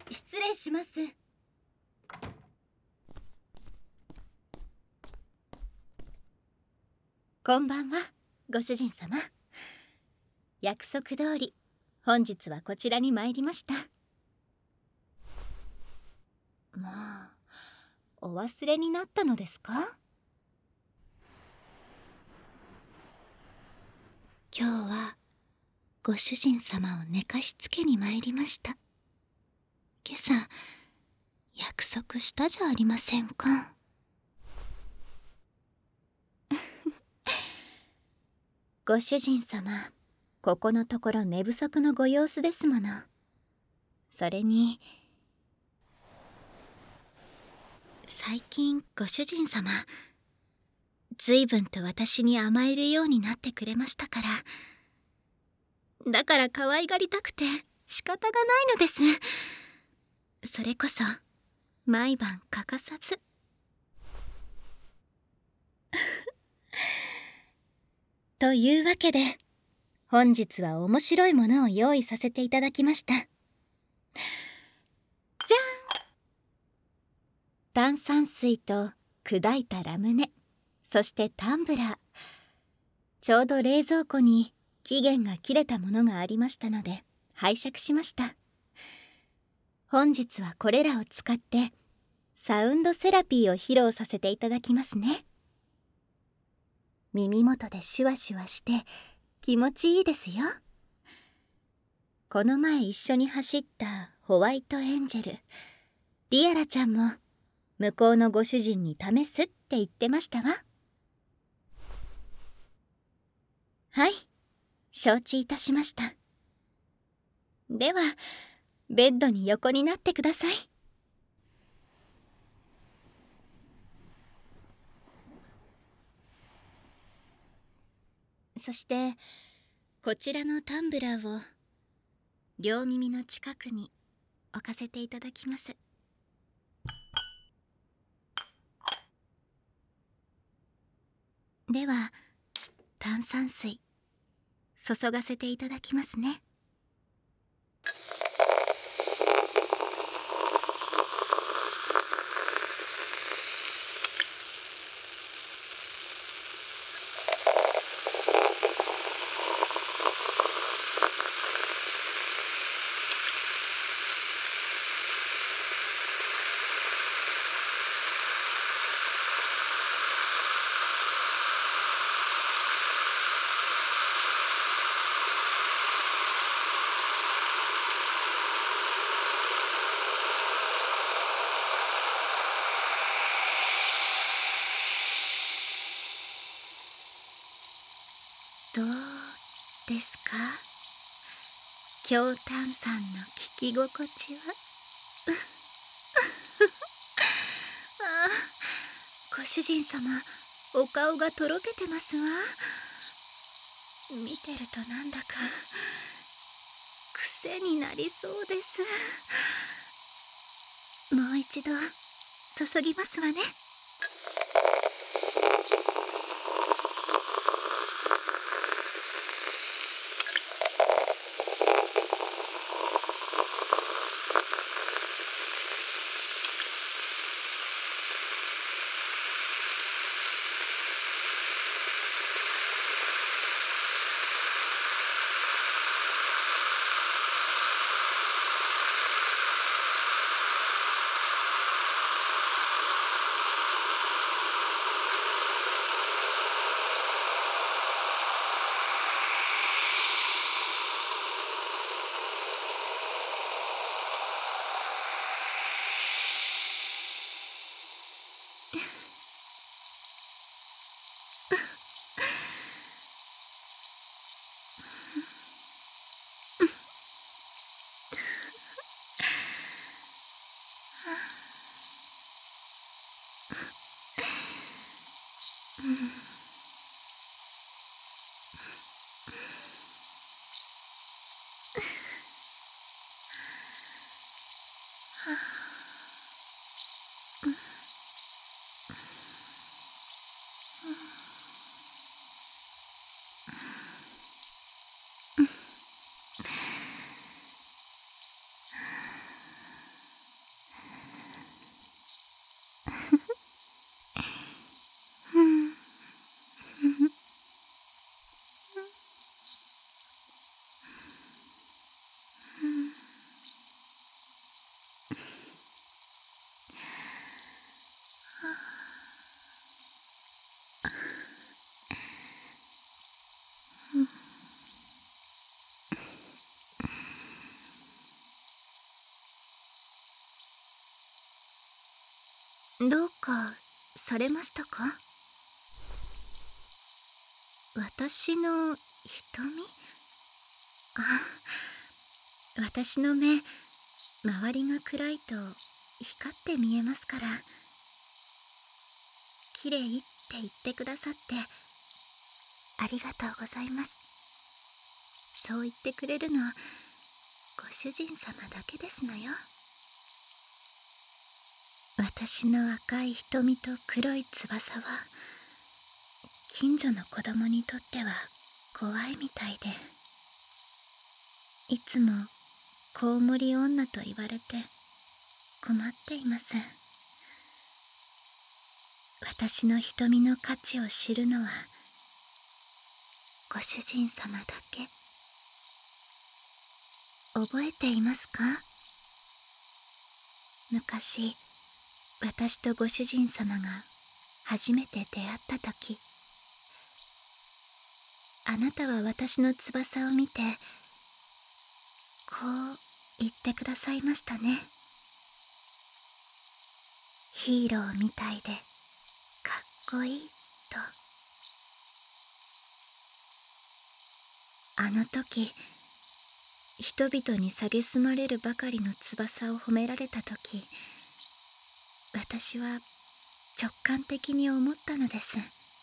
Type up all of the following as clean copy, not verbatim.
失礼します。 こんばんは、ご主人様。約束通り、本日はこちらに参りました。まあ、お忘れになったのですか？今日はご主人様を寝かしつけに参りました。今朝約束したじゃありませんか。ご主人様、ここのところ寝不足のご様子ですもの。それに最近ご主人様随分と私に甘えるようになってくれましたから、だから可愛がりたくて仕方がないのです。それこそ毎晩欠かさず。というわけで本日は面白いものを用意させていただきました。じゃーん！炭酸水と砕いたラムネ、そしてタンブラー。ちょうど冷蔵庫に期限が切れたものがありましたので拝借しました。本日はこれらを使ってサウンドセラピーを披露させていただきますね。耳元でシュワシュワして気持ちいいですよ。この前一緒に走ったホワイトエンジェル、リアラちゃんも向こうのご主人に試すって言ってましたわ。はい、承知いたしました。ではベッドに横になってください。そしてこちらのタンブラーを両耳の近くに置かせていただきます。では炭酸水注がせていただきますね。どうですか、強炭酸の聞き心地は。ああ、ご主人様お顔がとろけてますわ。見てるとなんだか癖になりそうです。もう一度注ぎますわね。 どうかされましたか？私の瞳？あ、私の目、周りが暗いと光って見えますから。綺麗って言ってくださってありがとうございます。そう言ってくれるのご主人様だけですのよ。私の赤い瞳と黒い翼は近所の子供にとっては怖いみたいで、いつもコウモリ女と言われて困っています。私の瞳の価値を知るのはご主人様だけ。覚えていますか？昔、私とご主人様が初めて出会った時、あなたは私の翼を見てこう言ってくださいましたね。ヒーローみたいでかっこいいと。あの時、人々に蔑まれるばかりの翼を褒められた時、私は直感的に思ったのです。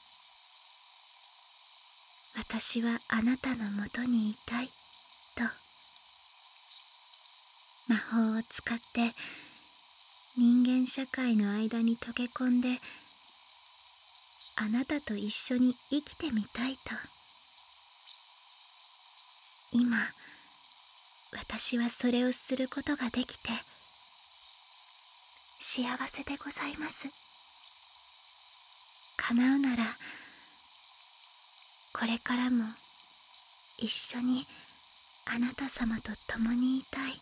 私はあなたのもとにいたいと。魔法を使って人間社会の間に溶け込んで、あなたと一緒に生きてみたいと。今、私はそれをすることができて幸せでございます。叶うならこれからも一緒にあなた様と共にいたい。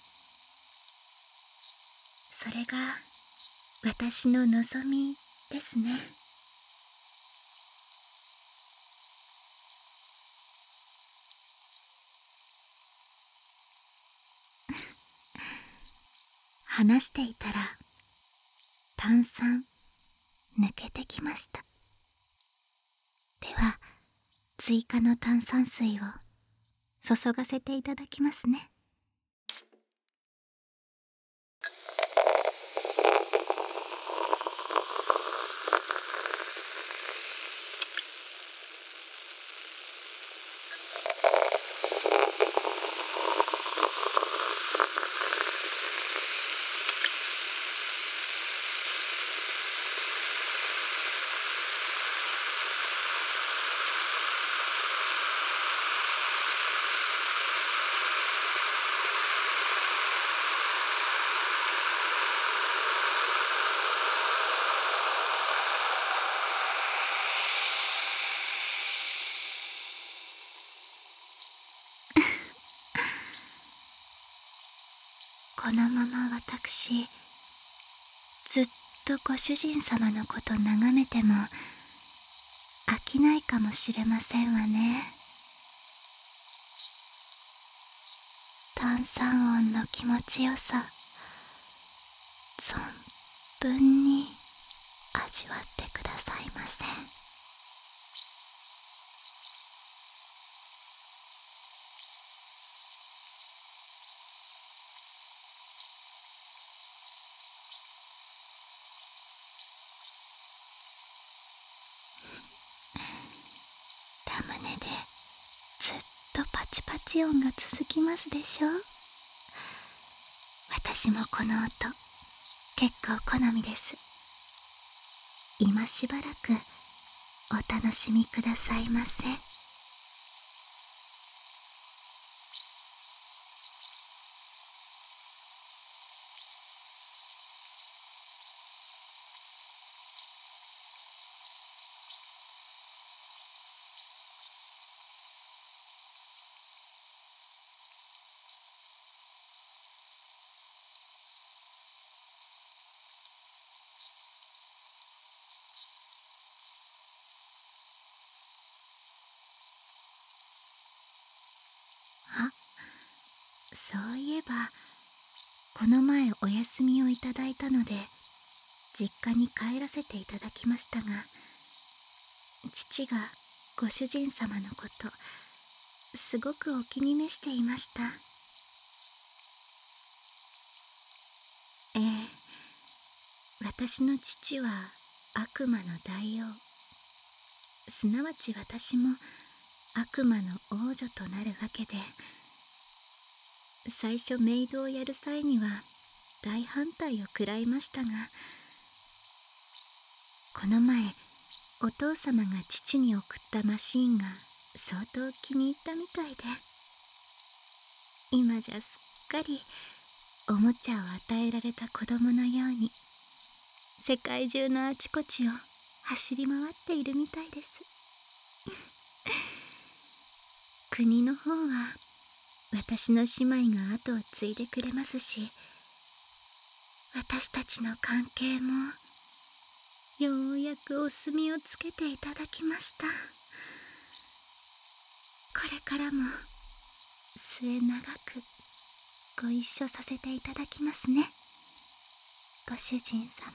それが私の望みですね。話していたら炭酸抜けてきました。では追加の炭酸水を注がせていただきますね。このまま私、ずっとご主人様のこと眺めても飽きないかもしれませんわね。炭酸音の気持ちよさ、存分に味わってくださいませ。ラムネでずっとパチパチ音が続きますでしょ。私もこの音結構好みです。今しばらくお楽しみくださいませ。あ、そういえばこの前お休みをいただいたので実家に帰らせていただきましたが、父がご主人様のことすごくお気に召していました。ええ、私の父は悪魔の大王、すなわち私も悪魔の王女となるわけで、最初メイドをやる際には大反対を食らいましたが、この前お父様が父に送ったマシーンが相当気に入ったみたいで、今じゃすっかりおもちゃを与えられた子供のように世界中のあちこちを走り回っているみたいです。国の方は私の姉妹が後を継いでくれますし、私たちの関係もようやくお墨をつけていただきました。これからも末永くご一緒させていただきますね、ご主人様。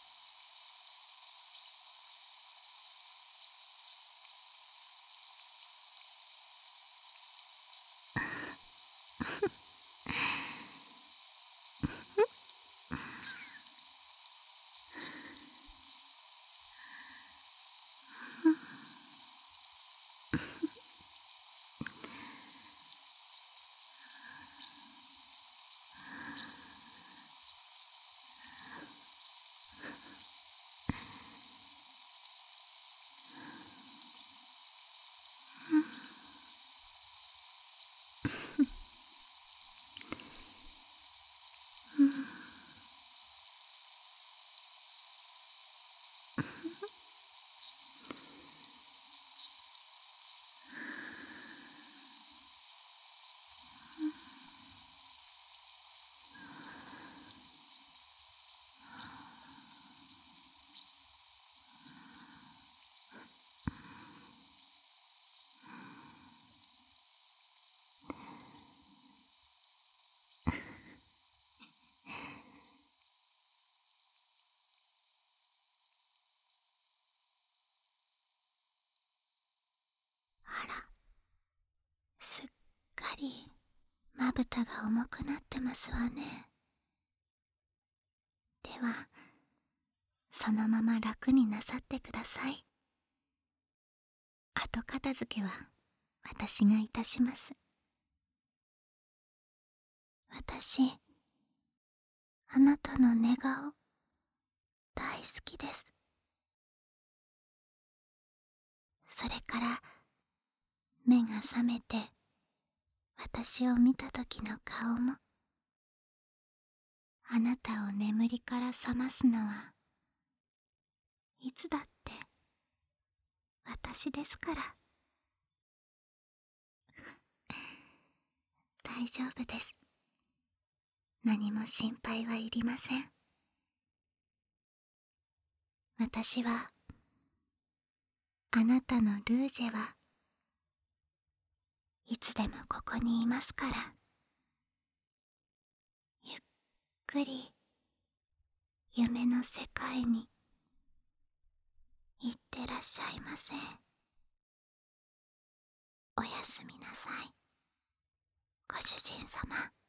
あら、すっかりまぶたが重くなってますわね。ではそのまま楽になさってください。後片付けは私がいたします。私、あなたの寝顔大好きです。それから目が覚めて私を見た時の顔も、あなたを眠りから覚ますのはいつだって私ですから。大丈夫です。何も心配はいりません。私はあなたのルージェはいつでもここにいますから。ゆっくり夢の世界に行ってらっしゃいませ。おやすみなさい、ご主人様。